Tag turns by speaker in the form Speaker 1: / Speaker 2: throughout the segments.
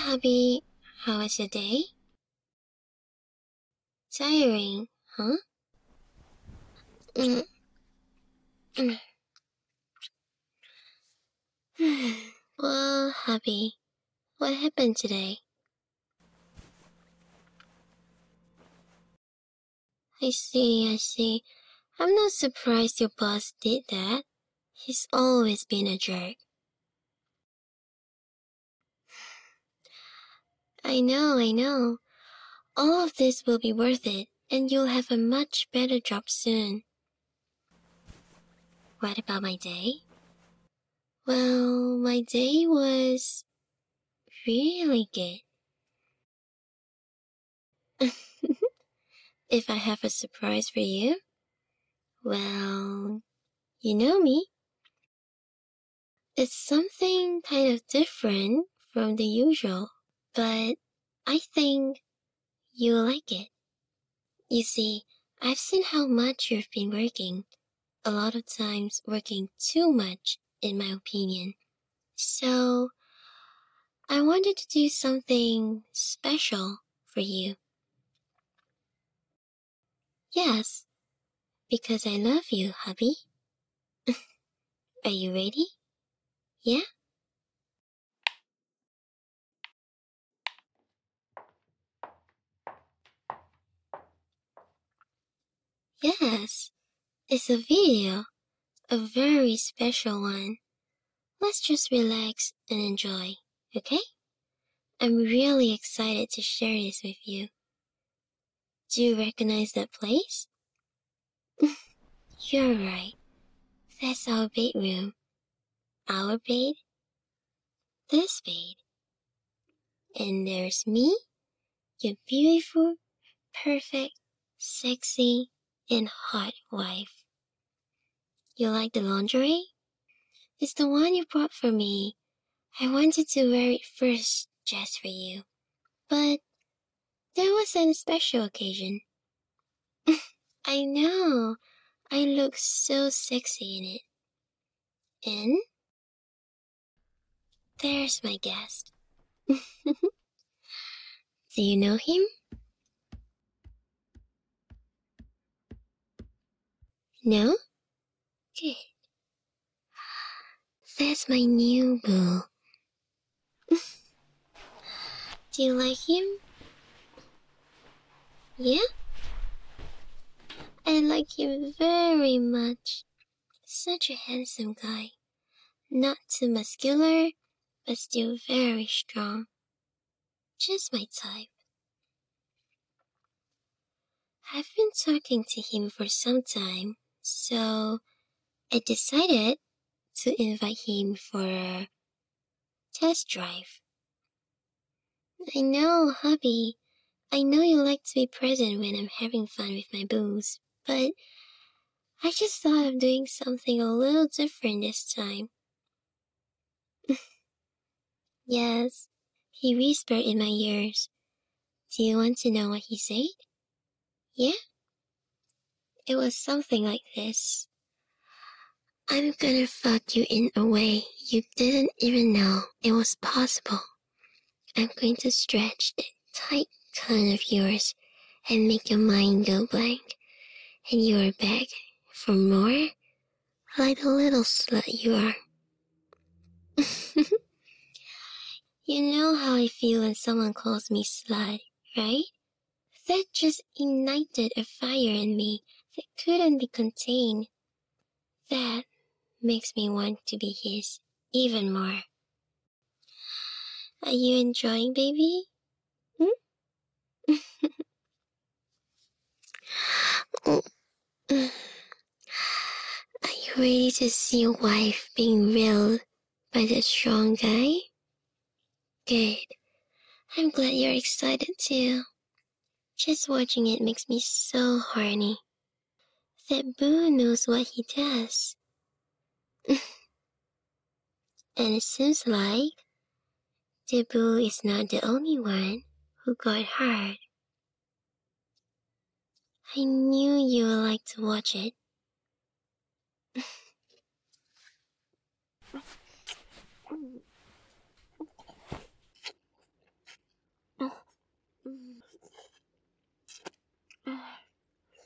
Speaker 1: hubby. How was your day? Tiring, huh? Mm, mm. Well, hubby, what happened today? I see. I'm not surprised your boss did that. He's always been a jerk. I know. All of this will be worth it, and you'll have a much better job soon. What about my day? Well, my day was really good. If I have a surprise for you, well, you know me. It's something kind of different from the usual, but I think you'll like it. You see, I've seen how much you've been working, a lot of times working too much, in my opinion. So, I wanted to do something special for you. Yes, because I love you, hubby. Are you ready? Yeah? Yes, it's a video, a very special one. Let's just relax and enjoy, okay? I'm really excited to share this with you. Do you recognize that place? You're right. That's our bedroom. Our bed, this bed. And there's me, your beautiful, perfect, sexy, and hot wife. You like the lingerie? It's the one you bought for me. I wanted to wear it first just for you. But there was a special occasion. I know. I look so sexy in it. And there's my guest. Do you know him? No? Good. That's my new boo. Do you like him? Yeah? I like him very much. Such a handsome guy. Not too muscular, but still very strong. Just my type. I've been talking to him for some time, so I decided to invite him for a test drive. I know, hubby. I know you like to be present when I'm having fun with my booze, but I just thought of doing something a little different this time. Yes, he whispered in my ears. Do you want to know what he said? Yeah? It was something like this. I'm gonna fuck you in a way you didn't even know it was possible. I'm going to stretch that tight cunt of yours and make your mind go blank. And you're back for more? Like the little slut you are. You know how I feel when someone calls me slut, right? That just ignited a fire in me that couldn't be contained. That makes me want to be his even more. Are you enjoying, baby? Oh, are you ready to see your wife being reeled by that strong guy? Good. I'm glad you're excited too. Just watching it makes me so horny. That Boo knows what he does. And it seems like the Boo is not the only one who got hurt. I knew you would like to watch it.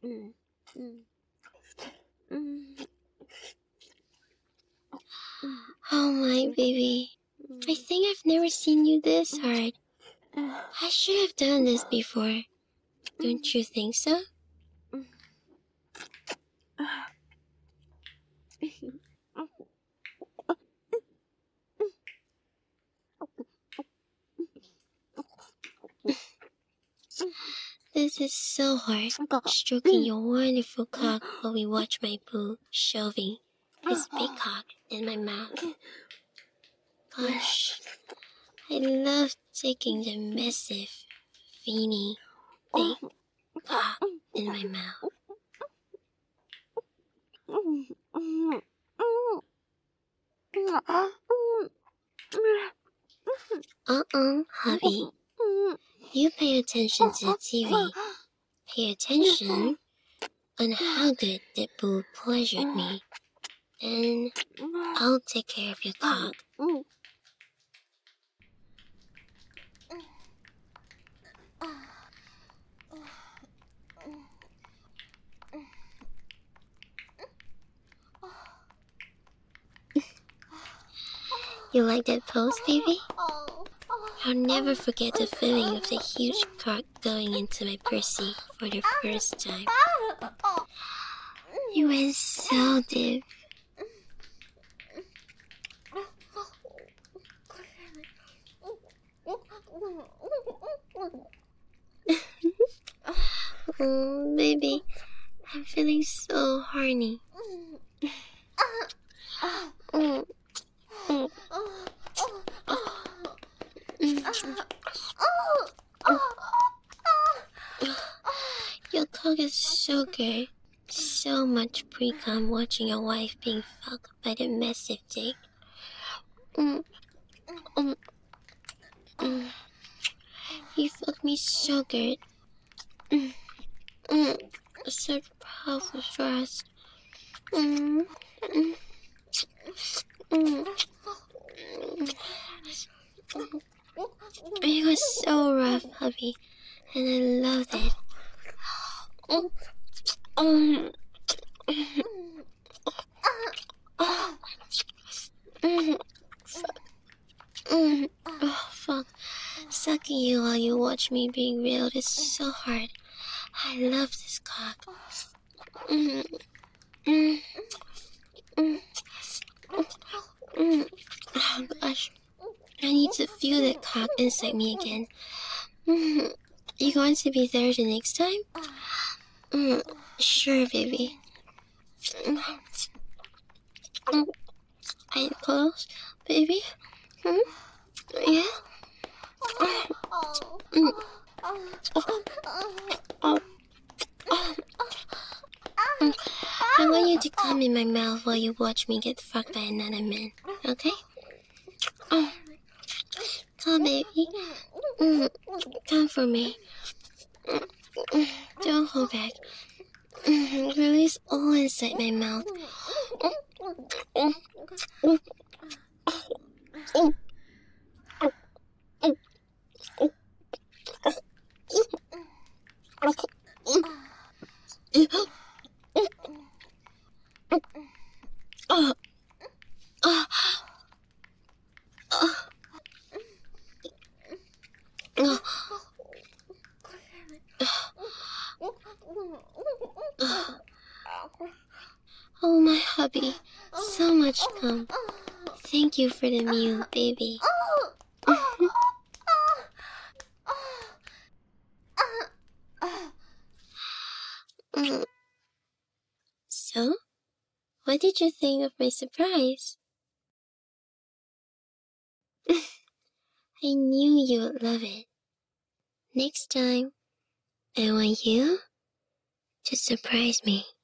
Speaker 1: Oh my baby, I think I've never seen you this hard. I should have done this before. Don't you think so? This is so hard, stroking your wonderful cock while we watch my boo shoving his big cock in my mouth. Gosh, I love taking the massive, veiny, big cock in my mouth. Hubby. You pay attention to the TV. Pay attention on how good the boo pleasured me. And I'll take care of your cock. You like that pose, baby? I'll never forget the feeling of the huge cock going into my pussy for the first time. You went so deep. Oh, baby, I'm feeling so horny. Your cock is so good. So much pre-cum watching your wife being fucked by the massive dick. You fucked me so good. Such powerful thrust. It was so rough, hubby, and I loved it. Oh, fuck. Sucking you while you watch me being reeled is so hard. I love this cock. Oh, gosh. I need to feel that cock inside me again. You going to be there the next time? Sure, baby. Are you close, baby? Yeah? I want you to come in my mouth while you watch me get fucked by another man, okay? Come, baby. Come for me. Don't hold back. Release all inside my mouth. Oh, my hubby. So much cum. Thank you for the meal, baby. So, what did you think of my surprise? I knew you would love it. Next time, I want you to surprise me.